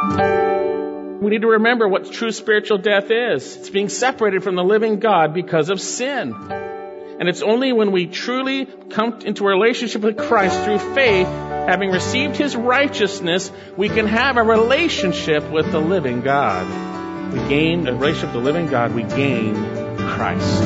We need to remember what true spiritual death is. It's being separated from the living God because of sin. And it's only when we truly come into a relationship with Christ through faith, having received His righteousness, we can have a relationship with the living God. We gain a relationship with the living God. We gain Christ.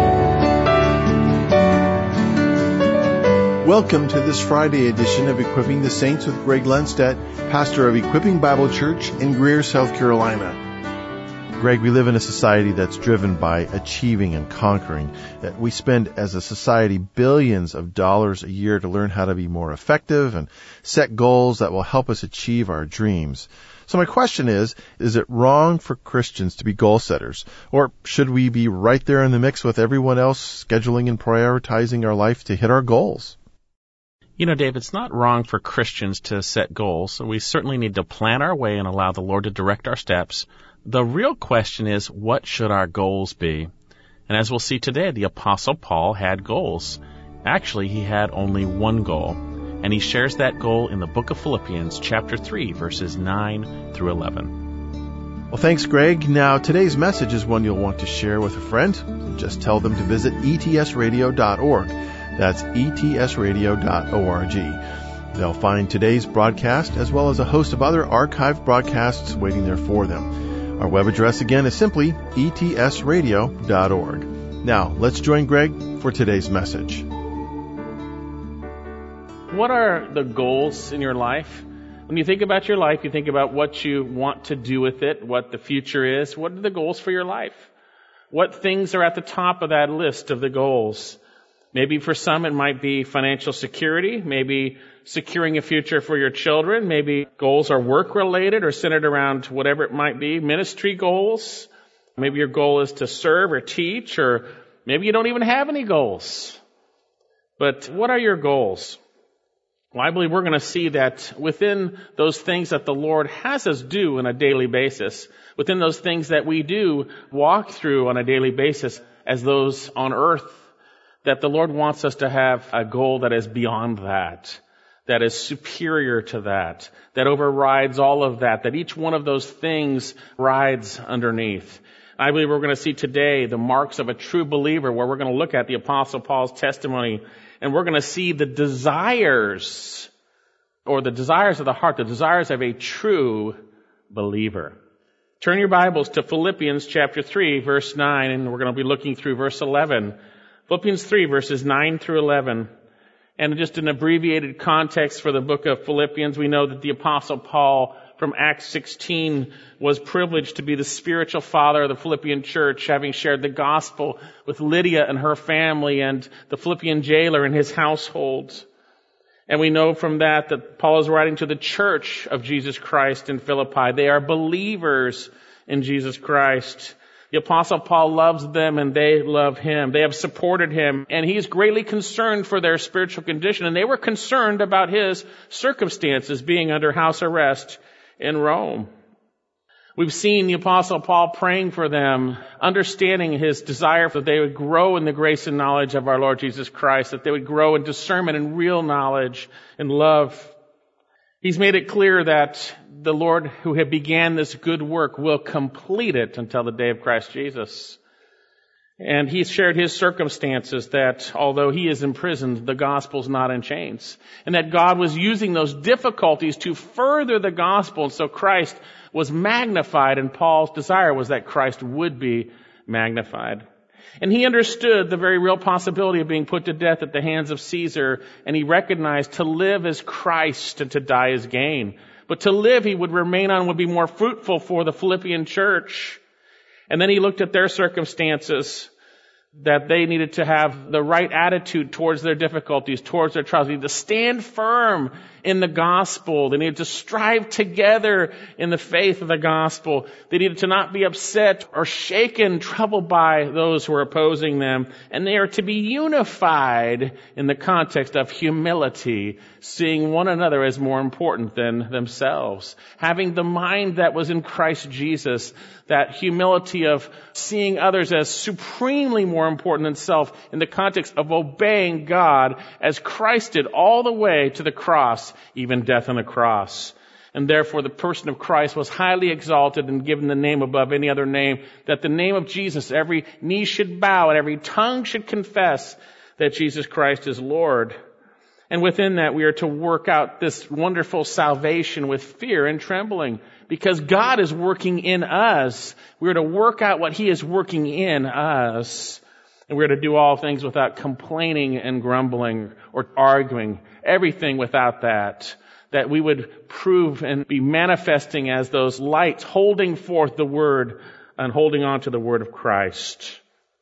Welcome to this Friday edition of Equipping the Saints with Greg Lundstedt, pastor of Equipping Bible Church in Greer, South Carolina. Greg, we live in a society that's driven by achieving and conquering. That we spend as a society billions of dollars a year to learn how to be more effective and set goals that will help us achieve our dreams. So my question is it wrong for Christians to be goal setters? Or should we be right there in the mix with everyone else, scheduling and prioritizing our life to hit our goals? You know, Dave, it's not wrong for Christians to set goals. So we certainly need to plan our way and allow the Lord to direct our steps. The real question is, what should our goals be? And as we'll see today, the Apostle Paul had goals. Actually, he had only one goal, and he shares that goal in the book of Philippians, chapter 3, verses 9 through 11. Well, thanks, Greg. Now, today's message is one you'll want to share with a friend. Just tell them to visit etsradio.org. That's etsradio.org. They'll find today's broadcast as well as a host of other archived broadcasts waiting there for them. Our web address again is simply etsradio.org. Now, let's join Greg for today's message. What are the goals in your life? When you think about your life, you think about what you want to do with it, what the future is. What are the goals for your life? What things are at the top of that list of the goals? Maybe for some it might be financial security, maybe securing a future for your children, maybe goals are work-related or centered around whatever it might be, ministry goals. Maybe your goal is to serve or teach, or maybe you don't even have any goals. But what are your goals? Well, I believe we're going to see that within those things that the Lord has us do on a daily basis, within those things that we do walk through on a daily basis as those on earth, that the Lord wants us to have a goal that is beyond that is superior to that overrides all of that each one of those things rides underneath. I believe we're going to see today the marks of a true believer, where we're going to look at the Apostle Paul's testimony, and we're going to see the desires of the heart, the desires of a true believer. Turn your Bibles to Philippians chapter 3, verse 9, and we're going to be looking through verse 11. Philippians 3, verses 9 through 11. And just an abbreviated context for the book of Philippians, we know that the Apostle Paul from Acts 16 was privileged to be the spiritual father of the Philippian church, having shared the gospel with Lydia and her family and the Philippian jailer and his household. And we know from that Paul is writing to the church of Jesus Christ in Philippi. They are believers in Jesus Christ. The Apostle Paul loves them and they love him. They have supported him, and he is greatly concerned for their spiritual condition. And they were concerned about his circumstances, being under house arrest in Rome. We've seen the Apostle Paul praying for them, understanding his desire that they would grow in the grace and knowledge of our Lord Jesus Christ, that they would grow in discernment and real knowledge and love. He's made it clear that the Lord who had began this good work will complete it until the day of Christ Jesus. And he's shared his circumstances, that although he is imprisoned, the gospel's not in chains. And that God was using those difficulties to further the gospel. And so Christ was magnified, and Paul's desire was that Christ would be magnified. And he understood the very real possibility of being put to death at the hands of Caesar, and he recognized to live as Christ and to die as gain. But to live, he would remain on, would be more fruitful for the Philippian church. And then he looked at their circumstances, that they needed to have the right attitude towards their difficulties, towards their trials. They needed to stand firm in the gospel. They needed to strive together in the faith of the gospel. They needed to not be upset or shaken, troubled by those who are opposing them. And they are to be unified in the context of humility, seeing one another as more important than themselves. Having the mind that was in Christ Jesus, that humility of seeing others as supremely more important than self in the context of obeying God as Christ did all the way to the cross, even death on the cross. And therefore the person of Christ was highly exalted and given the name above any other name, that the name of Jesus, every knee should bow and every tongue should confess that Jesus Christ is Lord. And within that, we are to work out this wonderful salvation with fear and trembling, because God is working in us. We are to work out what He is working in us. And we are to do all things without complaining and grumbling or arguing. Everything without that. That we would prove and be manifesting as those lights, holding forth the Word and holding on to the Word of Christ.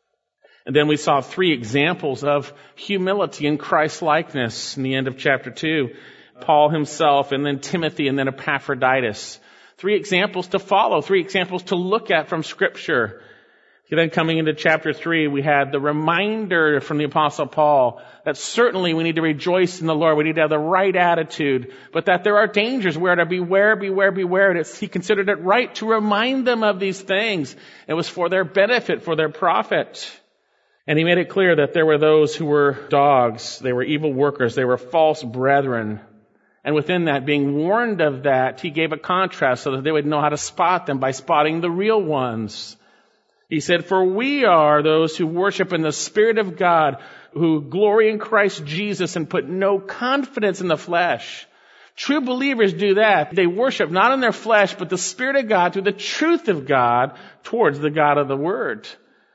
And then we saw 3 examples of humility and Christ-likeness in the end of chapter 2. Paul himself, and then Timothy, and then Epaphroditus. 3 examples to follow, 3 examples to look at from Scripture. And then coming into chapter 3, we had the reminder from the Apostle Paul that certainly we need to rejoice in the Lord. We need to have the right attitude, but that there are dangers. We are to beware. And he considered it right to remind them of these things. It was for their benefit, for their profit. And he made it clear that there were those who were dogs, they were evil workers, they were false brethren. And within that, being warned of that, he gave a contrast so that they would know how to spot them by spotting the real ones. He said, "For we are those who worship in the Spirit of God, who glory in Christ Jesus and put no confidence in the flesh." True believers do that. They worship not in their flesh, but the Spirit of God through the truth of God towards the God of the Word.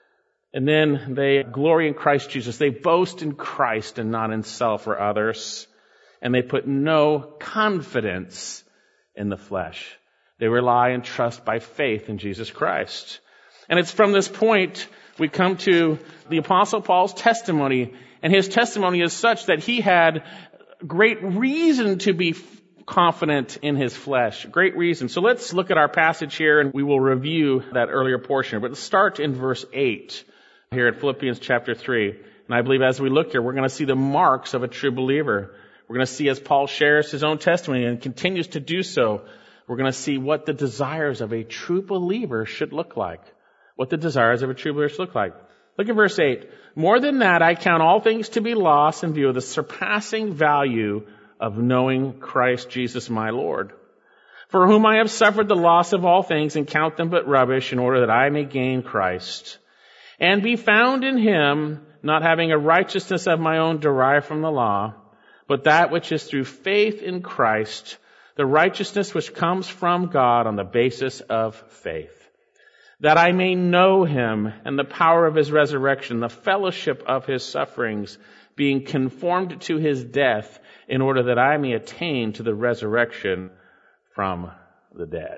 And then they glory in Christ Jesus. They boast in Christ and not in self or others. And they put no confidence in the flesh. They rely and trust by faith in Jesus Christ. And it's from this point we come to the Apostle Paul's testimony. And his testimony is such that he had great reason to be confident in his flesh. Great reason. So let's look at our passage here and we will review that earlier portion. But let's start in verse 8 here at Philippians chapter 3. And I believe as we look here, we're going to see the marks of a true believer. We're going to see as Paul shares his own testimony and continues to do so, we're going to see what the desires of a true believer should look like. What the desires of a true believer should look like. Look at verse 8. "More than that, I count all things to be lost in view of the surpassing value of knowing Christ Jesus my Lord, for whom I have suffered the loss of all things and count them but rubbish in order that I may gain Christ and be found in Him, not having a righteousness of my own derived from the law, but that which is through faith in Christ, the righteousness which comes from God on the basis of faith, that I may know Him and the power of His resurrection, the fellowship of His sufferings, being conformed to His death, in order that I may attain to the resurrection from the dead."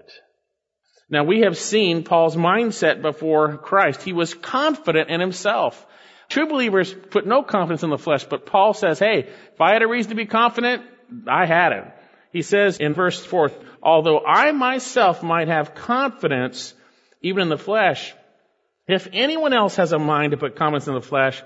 Now we have seen Paul's mindset before Christ. He was confident in himself. True believers put no confidence in the flesh, but Paul says, hey, if I had a reason to be confident, I had it. He says in verse 4, "Although I myself might have confidence even in the flesh, if anyone else has a mind to put confidence in the flesh,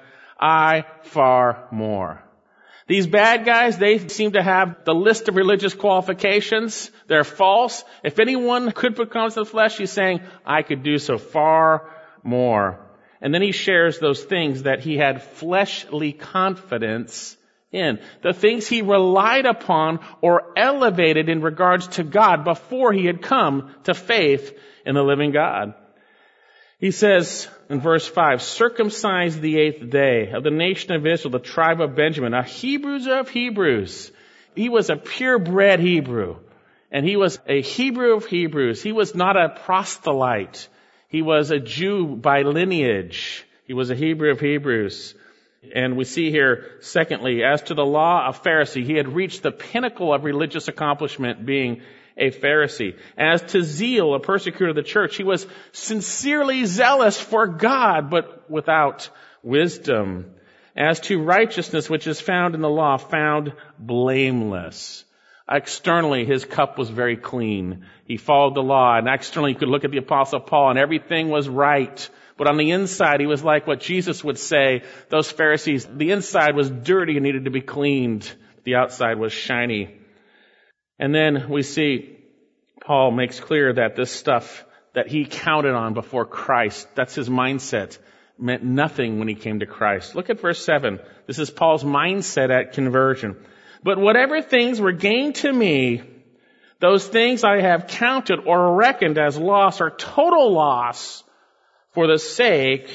I far more." These bad guys, they seem to have the list of religious qualifications. They're false. If anyone could put confidence in the flesh, he's saying, I could do so far more. And then he shares those things that he had fleshly confidence in. The things he relied upon or elevated in regards to God before he had come to faith in the living God. He says in verse 5, "Circumcised the 8th day of the nation of Israel, the tribe of Benjamin, a Hebrews of Hebrews." He was a purebred Hebrew. And he was a Hebrew of Hebrews. He was not a proselyte. He was a Jew by lineage. He was a Hebrew of Hebrews. And we see here, secondly, as to the law, a Pharisee. He had reached the pinnacle of religious accomplishment, being a Pharisee. As to zeal, a persecutor of the church, he was sincerely zealous for God, but without wisdom. As to righteousness, which is found in the law, found blameless. Externally, his cup was very clean. He followed the law, and externally, you could look at the Apostle Paul, and everything was right. But on the inside, he was like what Jesus would say, those Pharisees, the inside was dirty and needed to be cleaned. The outside was shiny. And then we see Paul makes clear that this stuff that he counted on before Christ, that's his mindset, meant nothing when he came to Christ. Look at verse 7. This is Paul's mindset at conversion. "But whatever things were gained to me, Those things I have counted or reckoned as loss or total loss for the sake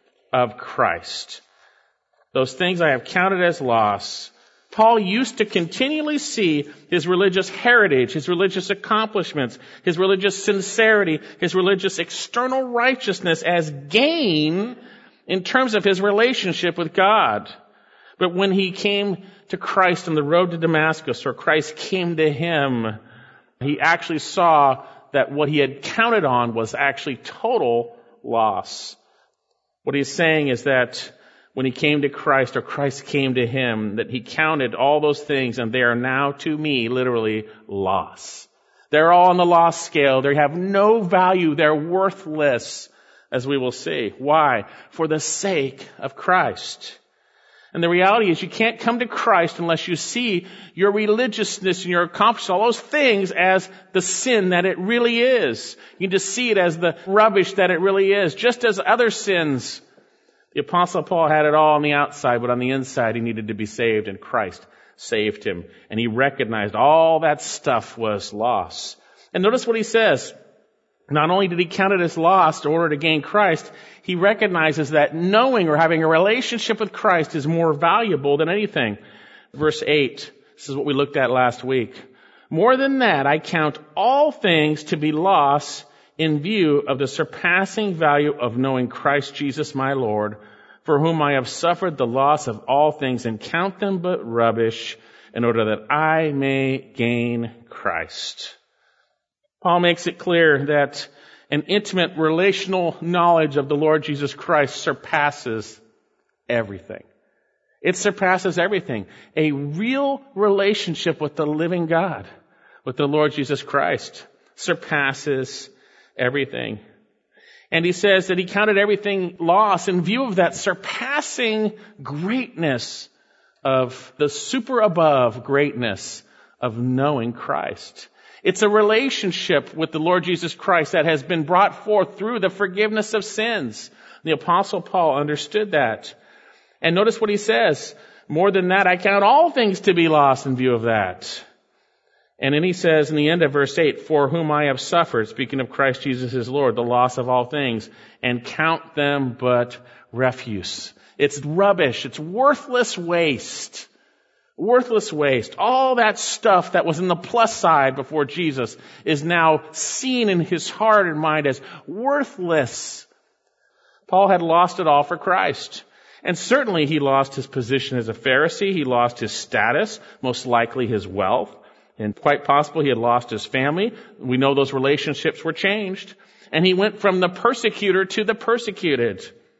of Christ. Those things I have counted as loss. Paul used to continually see his religious heritage, his religious accomplishments, his religious sincerity, his religious external righteousness as gain in terms of his relationship with God. But when he came to Christ on the road to Damascus, or Christ came to him, he actually saw that what he had counted on was actually total loss. What he's saying is that when he came to Christ, or Christ came to him, that he counted all those things, and they are now to me literally loss. They're all on the loss scale. They have no value. They're worthless, as we will see. Why? For the sake of Christ. And the reality is you can't come to Christ unless you see your religiousness and your accomplishments, all those things, as the sin that it really is. You need to see it as the rubbish that it really is. Just as other sins, the Apostle Paul had it all on the outside, but on the inside he needed to be saved, and Christ saved him. And he recognized all that stuff was loss. And notice what he says. Not only did he count it as lost in order to gain Christ, he recognizes that knowing or having a relationship with Christ is more valuable than anything. Verse 8, this is what we looked at last week. More than that, I count all things to be lost in view of the surpassing value of knowing Christ Jesus my Lord, for whom I have suffered the loss of all things, and count them but rubbish, in order that I may gain Christ. Paul makes it clear that an intimate relational knowledge of the Lord Jesus Christ surpasses everything. It surpasses everything. A real relationship with the living God, with the Lord Jesus Christ, surpasses everything. And he says that he counted everything loss in view of that surpassing greatness of the super above greatness of knowing Christ. It's a relationship with the Lord Jesus Christ that has been brought forth through the forgiveness of sins. The Apostle Paul understood that. And notice what he says. More than that, I count all things to be lost in view of that. And then he says in the end of verse 8, for whom I have suffered, speaking of Christ Jesus his Lord, the loss of all things, and count them but refuse. It's rubbish. It's worthless waste. Worthless waste. All that stuff that was in the plus side before Jesus is now seen in his heart and mind as worthless. Paul had lost it all for Christ. And certainly he lost his position as a Pharisee. He lost his status, most likely his wealth. And quite possible he had lost his family. We know those relationships were changed. And he went from the persecutor to the persecuted.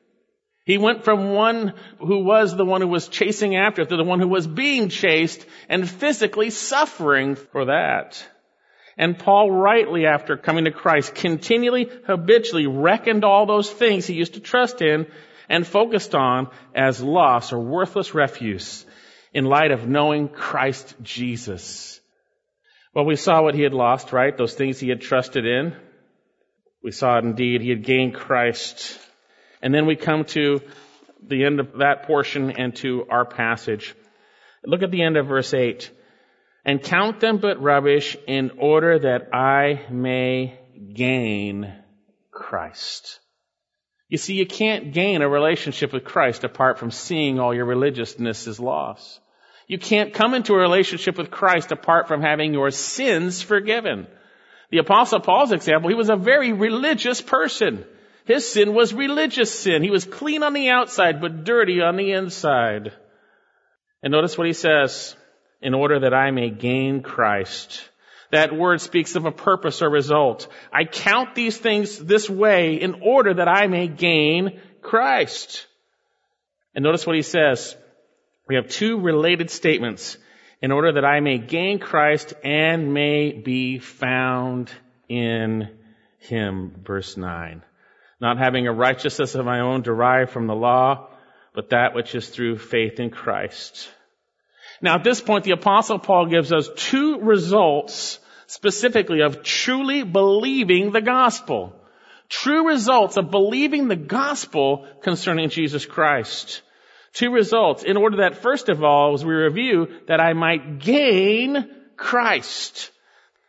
He went from one who was the one who was chasing after to the one who was being chased and physically suffering for that. And Paul, rightly after coming to Christ, continually, habitually reckoned all those things he used to trust in and focused on as loss or worthless refuse in light of knowing Christ Jesus. Well, we saw what he had lost, right? Those things he had trusted in. We saw it indeed. He had gained Christ. And then we come to the end of that portion and to our passage. Look at the end of verse 8. And count them but rubbish in order that I may gain Christ. You see, you can't gain a relationship with Christ apart from seeing all your religiousness as loss. You can't come into a relationship with Christ apart from having your sins forgiven. The Apostle Paul's example, he was a very religious person. His sin was religious sin. He was clean on the outside, but dirty on the inside. And notice what he says, in order that I may gain Christ. That word speaks of a purpose or result. I count these things this way in order that I may gain Christ. And notice what he says. We have two related statements. In order that I may gain Christ and may be found in him. Verse 9. Not having a righteousness of my own derived from the law, but that which is through faith in Christ. Now at this point, the Apostle Paul gives us two results specifically of truly believing the gospel. True results of believing the gospel concerning Jesus Christ. Two results. In order that, first of all, as we review, that I might gain Christ.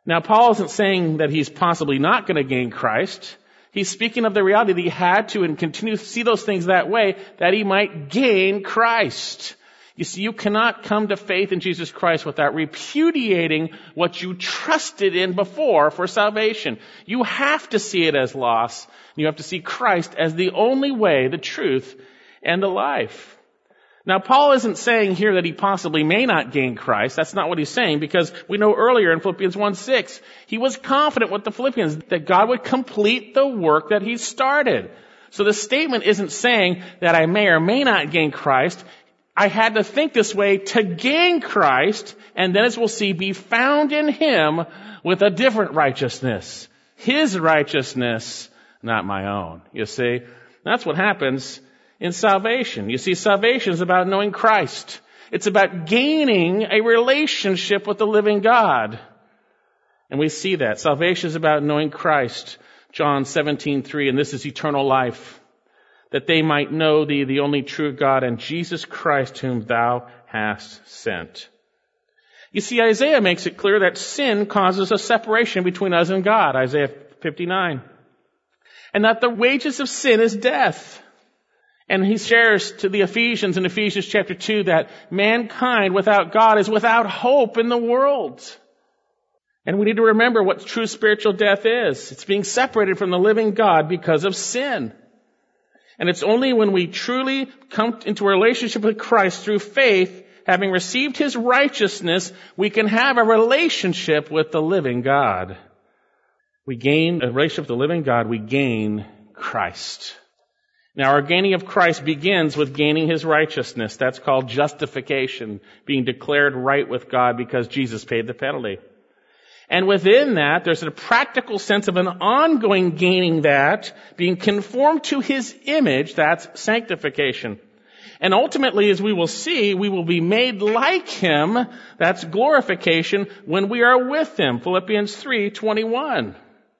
Now, Paul isn't saying that he's possibly not going to gain Christ. He's speaking of the reality that he had to and continue to see those things that way, that he might gain Christ. You see, you cannot come to faith in Jesus Christ without repudiating what you trusted in before for salvation. You have to see it as loss. You have to see Christ as the only way, the truth, and the life. Now, Paul isn't saying here that he possibly may not gain Christ. That's not what he's saying, because we know earlier in Philippians 1:6, he was confident with the Philippians that God would complete the work that he started. So the statement isn't saying that I may or may not gain Christ. I had to think this way to gain Christ, and then, as we'll see, be found in him with a different righteousness. His righteousness, not my own. You see, that's what happens in salvation. You see, salvation is about knowing Christ. It's about gaining a relationship with the living God. And we see that. Salvation is about knowing Christ. John 17:3, and this is eternal life, that they might know thee, the only true God, and Jesus Christ, whom thou hast sent. You see, Isaiah makes it clear that sin causes a separation between us and God, Isaiah 59. And that the wages of sin is death. And he shares to the Ephesians in Ephesians chapter 2 that mankind without God is without hope in the world. And we need to remember what true spiritual death is. It's being separated from the living God because of sin. And it's only when we truly come into a relationship with Christ through faith, having received his righteousness, we can have a relationship with the living God. We gain a relationship with the living God, we gain Christ. Now, our gaining of Christ begins with gaining his righteousness. That's called justification, being declared right with God because Jesus paid the penalty. And within that, there's a practical sense of an ongoing gaining that, being conformed to his image, that's sanctification. And ultimately, as we will see, we will be made like him, that's glorification, when we are with him. Philippians 3:21.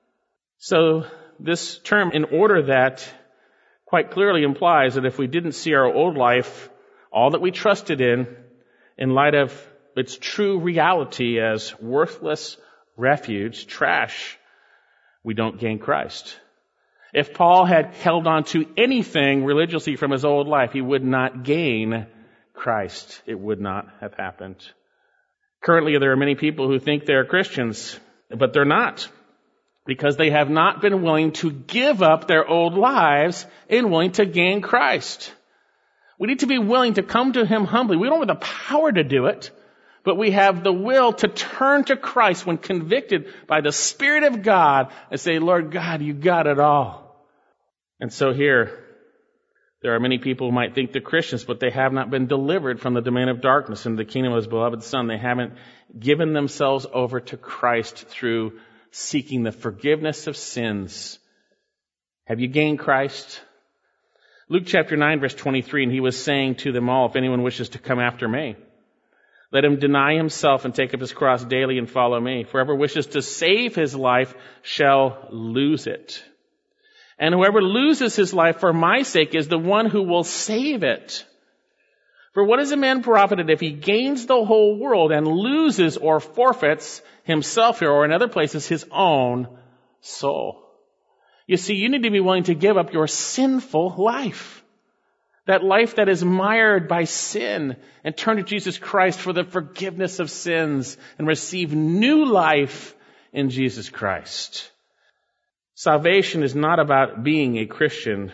So this term, in order that, quite clearly implies that if we didn't see our old life, all that we trusted in light of its true reality as worthless refuge, trash, we don't gain Christ. If Paul had held on to anything religiously from his old life, he would not gain Christ. It would not have happened. Currently, there are many people who think they're Christians, but they're not, because they have not been willing to give up their old lives and willing to gain Christ. We need to be willing to come to him humbly. We don't have the power to do it, but we have the will to turn to Christ when convicted by the Spirit of God and say, Lord God, you got it all. And so here, there are many people who might think they're Christians, but they have not been delivered from the domain of darkness into the kingdom of his beloved Son. They haven't given themselves over to Christ through seeking the forgiveness of sins. Have you gained Christ? Luke chapter 9, verse 23, and he was saying to them all, if anyone wishes to come after me, let him deny himself and take up his cross daily and follow me. For whoever wishes to save his life shall lose it. And whoever loses his life for my sake is the one who will save it. For what is a man profited if he gains the whole world and loses or forfeits himself here, or in other places, his own soul? You see, you need to be willing to give up your sinful life. That life that is mired by sin, and turn to Jesus Christ for the forgiveness of sins and receive new life in Jesus Christ. Salvation is not about being a Christian.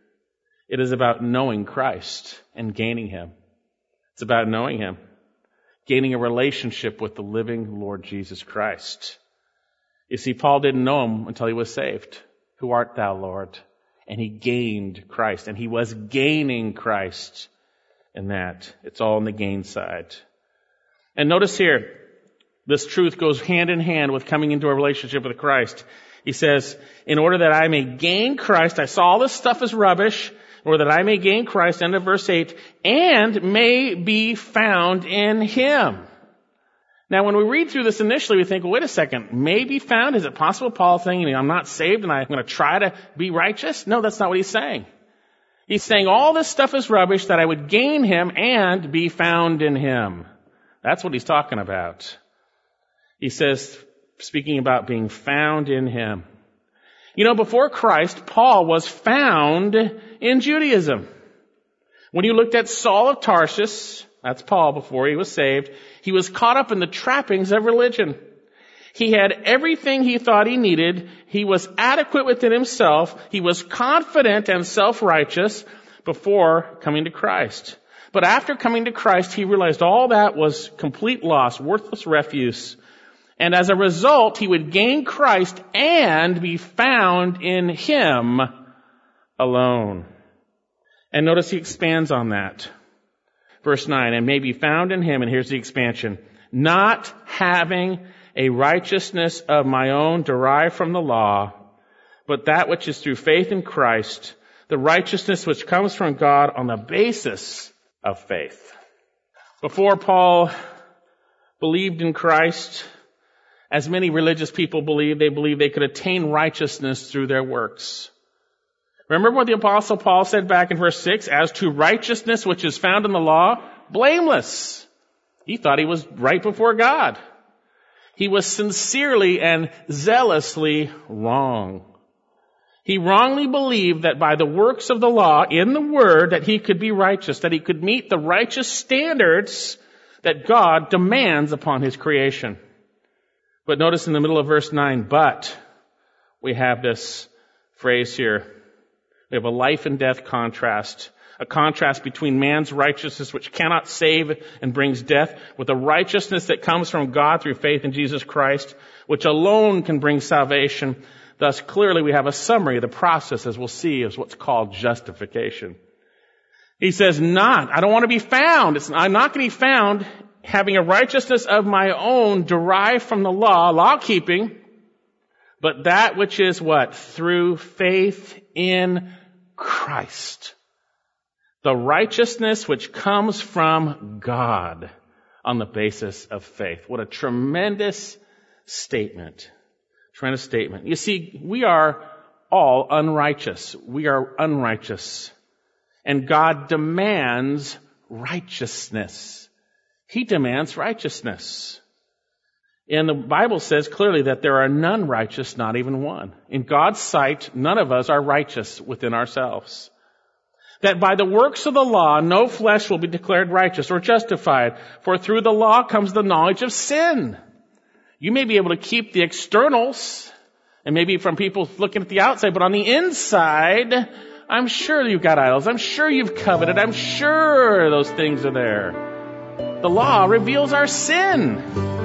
It is about knowing Christ and gaining him. It's about knowing him, gaining a relationship with the living Lord Jesus Christ. You see, Paul didn't know him until he was saved. Who art thou, Lord? And he gained Christ, and he was gaining Christ in that. It's all on the gain side. And notice here, this truth goes hand in hand with coming into a relationship with Christ. He says, in order that I may gain Christ, I saw all this stuff as rubbish, or that I may gain Christ, end of verse 8, and may be found in him. Now, when we read through this initially, we think, well, wait a second, may be found? Is it possible Paul's saying, I'm not saved and I'm going to try to be righteous? No, that's not what he's saying. He's saying all this stuff is rubbish, that I would gain him and be found in him. That's what he's talking about. He says, speaking about being found in him. You know, before Christ, Paul was found in Judaism. When you looked at Saul of Tarsus, that's Paul before he was saved, he was caught up in the trappings of religion. He had everything he thought he needed. He was adequate within himself. He was confident and self-righteous before coming to Christ. But after coming to Christ, he realized all that was complete loss, worthless refuse. And as a result, he would gain Christ and be found in him alone. And notice he expands on that. Verse 9, and may be found in him, and here's the expansion, not having a righteousness of my own derived from the law, but that which is through faith in Christ, the righteousness which comes from God on the basis of faith. Before Paul believed in Christ, as many religious people believed they could attain righteousness through their works. Remember what the Apostle Paul said back in verse 6? As to righteousness which is found in the law, blameless. He thought he was right before God. He was sincerely and zealously wrong. He wrongly believed that by the works of the law in the Word that he could be righteous, that he could meet the righteous standards that God demands upon his creation. But notice in the middle of verse 9, but we have this phrase here. We have a life and death contrast. A contrast between man's righteousness, which cannot save and brings death, with the righteousness that comes from God through faith in Jesus Christ, which alone can bring salvation. Thus, clearly we have a summary of the process, as we'll see, is what's called justification. He says, I don't want to be found. I'm not going to be found having a righteousness of my own derived from the law keeping, but that which is what? Through faith in Christ. The righteousness which comes from God on the basis of faith. What a tremendous statement. Tremendous statement. You see, we are all unrighteous. We are unrighteous. And God demands righteousness. He demands righteousness. And the Bible says clearly that there are none righteous, not even one. In God's sight, none of us are righteous within ourselves. That by the works of the law, no flesh will be declared righteous or justified. For through the law comes the knowledge of sin. You may be able to keep the externals, and maybe from people looking at the outside, but on the inside, I'm sure you've got idols. I'm sure you've coveted. I'm sure those things are there. The law reveals our sin.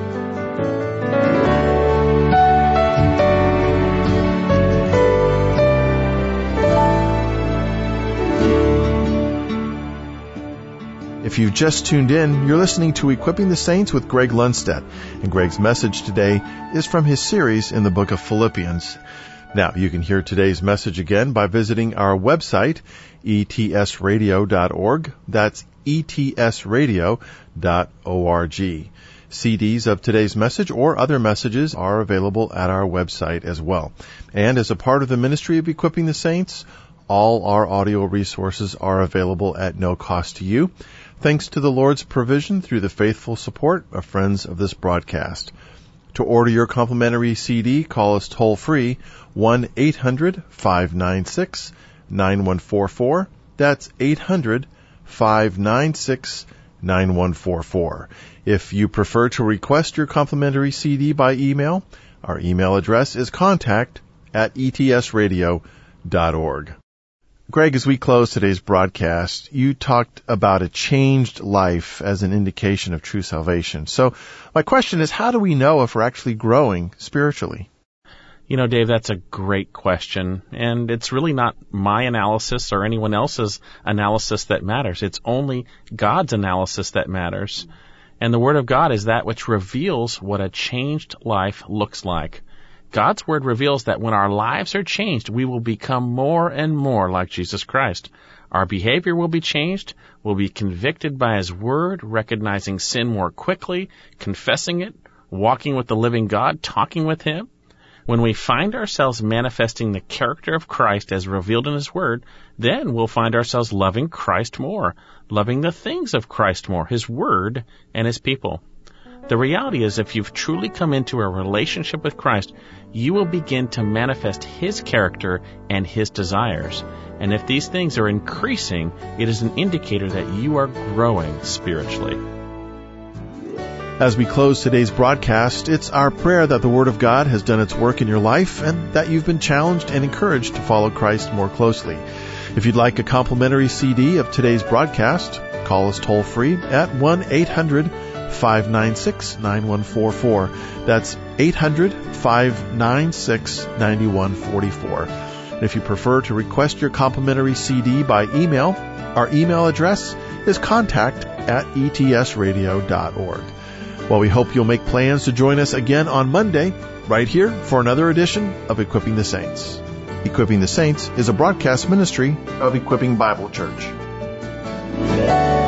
If you've just tuned in, you're listening to Equipping the Saints with Greg Lundstedt, and Greg's message today is from his series in the book of Philippians. Now, you can hear today's message again by visiting our website, etsradio.org. That's etsradio.org. CDs of today's message or other messages are available at our website as well. And as a part of the ministry of Equipping the Saints, all our audio resources are available at no cost to you, thanks to the Lord's provision through the faithful support of friends of this broadcast. To order your complimentary CD, call us toll-free, 1-800-596-9144. That's 800-596-9144. If you prefer to request your complimentary CD by email, our email address is contact@etsradio.org. Greg, as we close today's broadcast, you talked about a changed life as an indication of true salvation. So my question is, how do we know if we're actually growing spiritually? You know, Dave, that's a great question. And it's really not my analysis or anyone else's analysis that matters. It's only God's analysis that matters. And the Word of God is that which reveals what a changed life looks like. God's Word reveals that when our lives are changed, we will become more and more like Jesus Christ. Our behavior will be changed. We'll be convicted by His Word, recognizing sin more quickly, confessing it, walking with the living God, talking with Him. When we find ourselves manifesting the character of Christ as revealed in His Word, then we'll find ourselves loving Christ more, loving the things of Christ more, His Word and His people. The reality is, if you've truly come into a relationship with Christ, you will begin to manifest His character and His desires. And if these things are increasing, it is an indicator that you are growing spiritually. As we close today's broadcast, it's our prayer that the Word of God has done its work in your life and that you've been challenged and encouraged to follow Christ more closely. If you'd like a complimentary CD of today's broadcast, call us toll-free at 1-800-596-9144. That's 800-596-9144. And if you prefer to request your complimentary CD by email, our email address is contact@etsradio.org. Well, we hope you'll make plans to join us again on Monday, right here, for another edition of Equipping the Saints. Equipping the Saints is a broadcast ministry of Equipping Bible Church.